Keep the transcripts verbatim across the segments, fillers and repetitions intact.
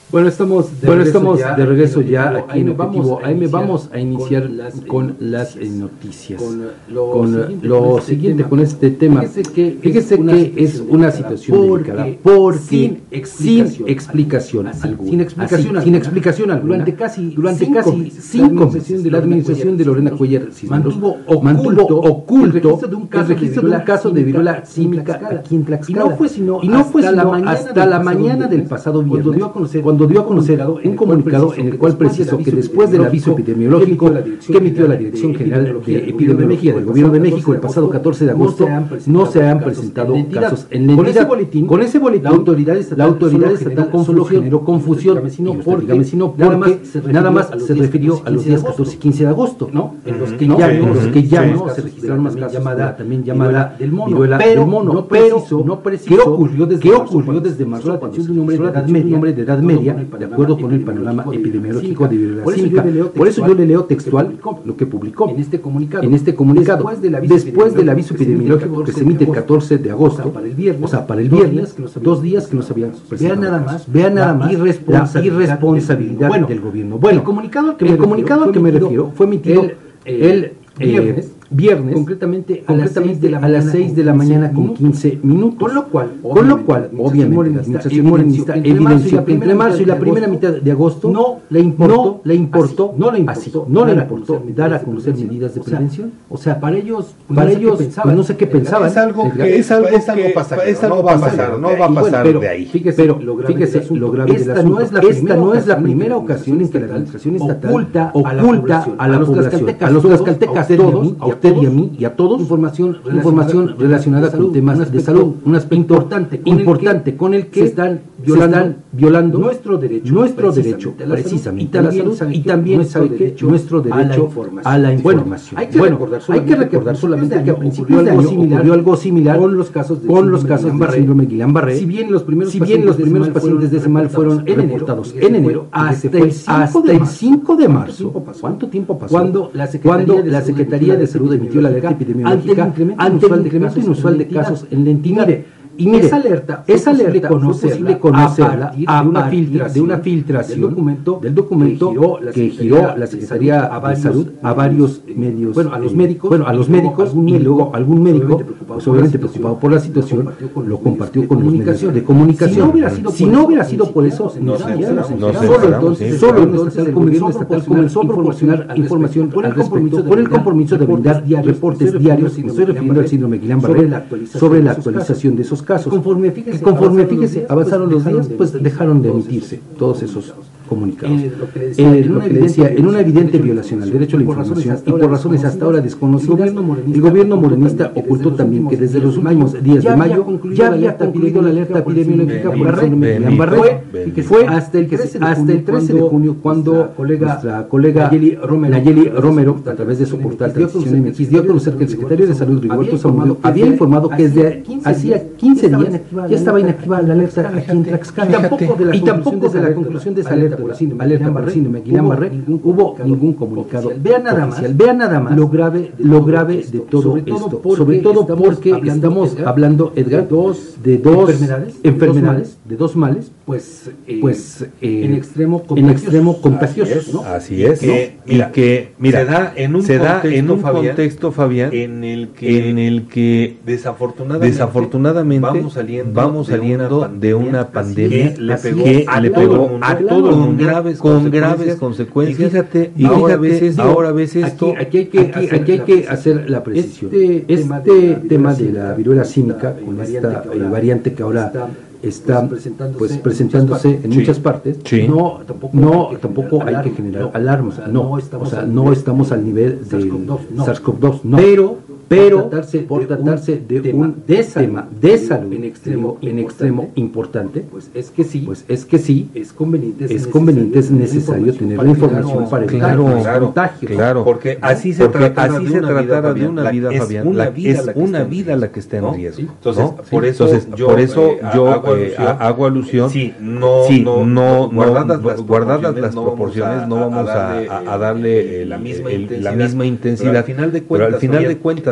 Bueno, estamos de bueno, regreso estamos ya, de regreso ya objetivo, aquí en Objetivo A M. Vamos a iniciar con las, con las noticias. noticias. Con lo, con siguiente, lo con este siguiente tema. con este tema. Fíjese que, Fíjese es, una que es una situación delicada porque sin explicación, sin explicación así, alguna, sin explicación, así, alguna, sin explicación alguna, durante casi durante cinco casi meses, cinco meses, la administración de Lorena Cuellar mantuvo mantuvo oculto el registro de un caso, el registro de, un caso de viruela símica aquí en Tlaxcala. Y no fue sino, y no fue hasta, sino la mañana hasta la mañana del pasado viernes, cuando dio a conocer, cuando dio a conocer un comunicado en el cual precisó que después del aviso epidemiológico que emitió la Dirección General de Epidemiología del Gobierno de México el pasado catorce de agosto, no se han presentado casos en la entidad. Con ese boletín, la autoridad estatal, la autoridad estatal solo generó confusión, dígame si no, porque nada más se refirió a los días catorce y quince de agosto, ¿no? En los que ya, en los que ya no se registraron más casos llamada, también llamada viruela del mono, pero no precisó qué ocurrió desde qué ocurrió desde marzo, la atención de un hombre de edad media, un hombre de edad media, de acuerdo con el panorama epidemiológico de viruela símica. Por eso yo le leo textual lo que publicó en este comunicado. En este comunicado, después del aviso, después del aviso epidemiológico que se emite el catorce de agosto, o sea, para el viernes, o sea, para el viernes dos días que no se habían presentado. Vean nada más, vean nada más la irresponsabilidad, la irresponsabilidad bueno, del gobierno. Bueno, el comunicado al que, el me, comunicado refiero, al que me refiero fue emitido el, el eh, viernes. Viernes, concretamente, a, concretamente a las seis de la mañana con quince minutos, con lo cual, con lo cual obviamente la administración morenista evidenció que entre marzo y la primera mitad de agosto no le importó, no le importó, así, no le importó, así, no le importó dar a conocer medidas de prevención. O sea, para ellos, pues para no ellos, sé pues no sé qué pensaban. Es algo que es algo, es algo pasajero, es algo no va a pasar, no va a pasar pero, de ahí. Fíjese, pero fíjese, lo grave del asunto. Esta no es la primera ocasión en que la administración estatal oculta a la población, a los tlaxcaltecas todos, a usted y a mí y a todos, información, información relacionada con temas de salud, un aspecto importante, importante con el que se están violando, violando nuestro derecho, nuestro derecho precisamente a la salud y también sabe que nuestro derecho a la información. Bueno, hay que recordar solamente que a principios de año ocurrió algo similar con los casos con los casos del síndrome Guillain-Barré. Si bien los primeros si bien los primeros pacientes de ese mal fueron reportados en enero hasta el cinco de marzo, ¿cuánto tiempo pasó? Cuando la Secretaría de Salud emitió la alerta epidemiológica ante el incremento inusual de casos en la entidad. Y mire, esa alerta, esa alerta fue posible conocerla a partir de una filtración del documento, del documento que giró la Secretaría de Salud a varios medios, bueno, a los médicos, bueno, a los médicos y luego algún médico, pues obviamente preocupado por la situación, lo compartió con los medios de comunicación. Si no hubiera sido por eso, no solo entonces, solo entonces el gobierno estatal comenzó a proporcionar información al respecto por el compromiso de brindar reportes diarios, me estoy refiriendo al síndrome Guillain-Barré, sobre la actualización de esos casos. Conforme fíjese, conforme fíjese avanzaron los días, pues dejaron de emitirse todos esos comunicados. Eh, lo que le decía, eh, en, lo que le decía en una evidente violación al derecho a la información y por razones hasta ahora desconocidas, el gobierno morenista ocultó también que desde los últimos días de mayo ya había concluido la alerta epidemiológica por el síndrome Guillain-Barré, que fue hasta el trece de junio cuando nuestra colega Nayeli Romero, a través de su portal Transición M X, dio a conocer que el secretario de Salud, Rigoberto Zamudio, había informado que desde hacía quince días ya estaba inactiva la alerta aquí en Tlaxcala. Y tampoco desde la conclusión de esa alerta por el síndrome, alerta por el síndrome Guillain-Barré hubo ningún comunicado. Vean nada más, vean nada más lo grave, lo grave de todo esto, sobre todo porque estamos hablando, Edgar, de dos enfermedades, de dos males, pues, pues eh, en extremo en extremo contagiosos, ¿no? Así es, ¿no? Que, mira, y que mira, se da en un, se da contexto, en un Fabián, contexto, Fabián, en el que, en el que desafortunadamente, desafortunadamente vamos saliendo, vamos saliendo de una pandemia que le pegó, que a, le todo pegó mundo, a todo el con mundo graves con graves consecuencias. Y fíjate, y ahora fíjate, ves esto, ahora ves esto. Aquí, aquí hay que, aquí, aquí hay que hacer la precisión. Este, este tema de la viruela símica, con esta eh, variante que ahora está pues presentándose, pues, presentándose en muchas sí. partes, sí. no tampoco, no, hay, que tampoco hay que generar no, alarma, o sea, no, no estamos, o sea, no estamos al nivel del SARS-CoV dos, no. pero pero por tratarse, por tratarse de, de un de tema de salud en extremo en extremo importante, pues es que sí, pues es que sí, es conveniente es, es conveniente es necesario tener la información para evitar claro, claro, contagios, claro, porque así se porque tratara así de se una tratara vida, de una vida, Fabián, es una la, vida, es la que una está vida la que está en ¿no? riesgo, entonces ¿no? por eso entonces yo, por eso eh, yo hago eh, alusión, hago alusión sí, no, sí, no, no, guardadas no, las guardadas las no proporciones, no vamos a, a, a darle el, la misma el, intensidad, la misma intensidad, pero al final de cuentas, pero al final de cuentas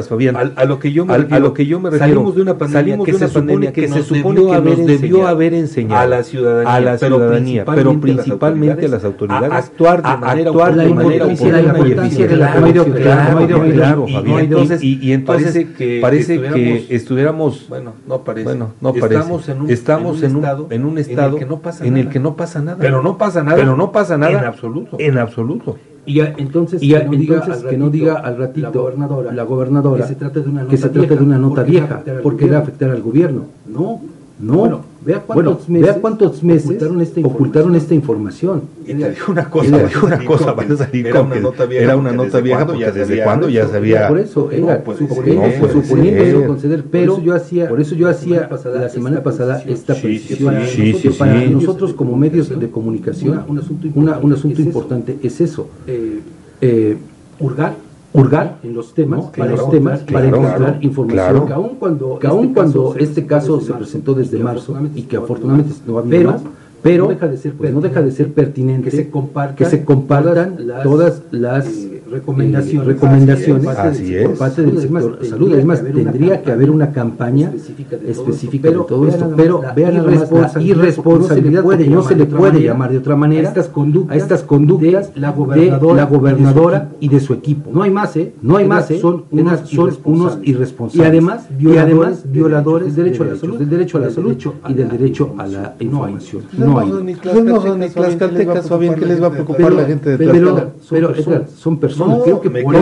gracias, Fabián. A, a lo que yo me a, refiero, a lo que yo me refiero, salimos de una pandemia salimos que, de una se supone pandemia que, que se nos supone debió que haber nos debió enseñado haber enseñado a la ciudadanía, a la ciudadanía, pero principalmente a las autoridades, a actuar de manera actuar de manera oportuna y eficiente. Claro, Fabián. Entonces, y entonces parece que estuviéramos, bueno, no parece, bueno, no parece, estamos en un, estamos en un, estado, en un estado en el que no pasa nada, en el que no pasa nada, pero no pasa nada, pero no pasa nada en absoluto, en absoluto. Y a, entonces, y a, que, no entonces diga ratito, que no diga al ratito la gobernadora, la gobernadora que se trata de una nota que se vieja, trata de una nota porque vieja va porque va a afectar al gobierno. No, no. Bueno, vea cuántos, bueno, meses, vea cuántos meses ocultaron esta información. Ocultaron esta información. Y te digo una cosa, y te digo una cosa, vas a salir era con una que nota vieja, era una nota vieja porque desde cuándo ya sabía. Por eso, era, no, pues, suponiendo, sí, pues, suponiendo sí, eso conceder, pero por eso yo hacía, por eso yo hacía la semana pasada esta precisión. Sí, sí, para nosotros como medios de comunicación, un asunto importante, un asunto importante es eso. Eh, eh, hurgar hurgar en los temas, ¿no? Para los temas, claro, para encontrar claro, información, claro. que aun cuando, que aun cuando este caso se presentó desde marzo y que afortunadamente no ha habido pero, más, pero no deja de ser pues no deja de ser pertinente que se compartan, que se compartan todas las, todas las eh, recomendaciones, eh, recomendaciones así por es. parte del sector de salud. Es más, tendría que haber una campaña específica de todo esto, pero vean nada más la irresponsabilidad, porque no se le puede llamar de otra manera a estas conductas, a estas conductas de la gobernadora, de la gobernadora y de su equipo. No hay más, ¿eh? No hay más, ¿eh? Son unos, son unos irresponsables. Y además, y además violadores del derecho a la salud, del derecho a la salud y del derecho a la información. No hay. No son ni tlaxcaltecas, Fabián, ¿qué les va a preocupar la gente de Tlaxcala? Pero, Edgar, son personas. Creo que por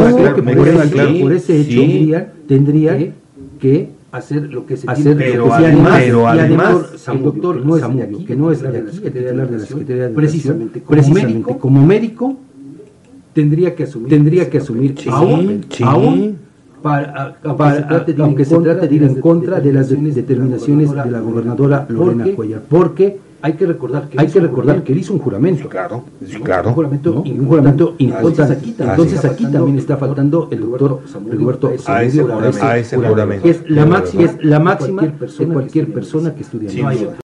ese hecho tendrían que hacer lo que se hacer, tiene pero que además, pero además el doctor no es de aquí, que no es de aquí, que tiene que hablar de la Secretaría de precisamente, como precisamente médico, como médico tendría que asumir tendría que asumir sí, aún sí. aún para, para, aunque se trate de ir en contra de las determinaciones de la gobernadora Lorena Cuellar, porque hay que recordar que hay que recordar que él hizo un juramento. Claro, sí, claro. Un juramento, ¿no? un juramento importante. Aquí Entonces aquí también está faltando el doctor Roberto Samudio a ese juramento. Es la máxima, es la máxima de cualquier persona que estudia.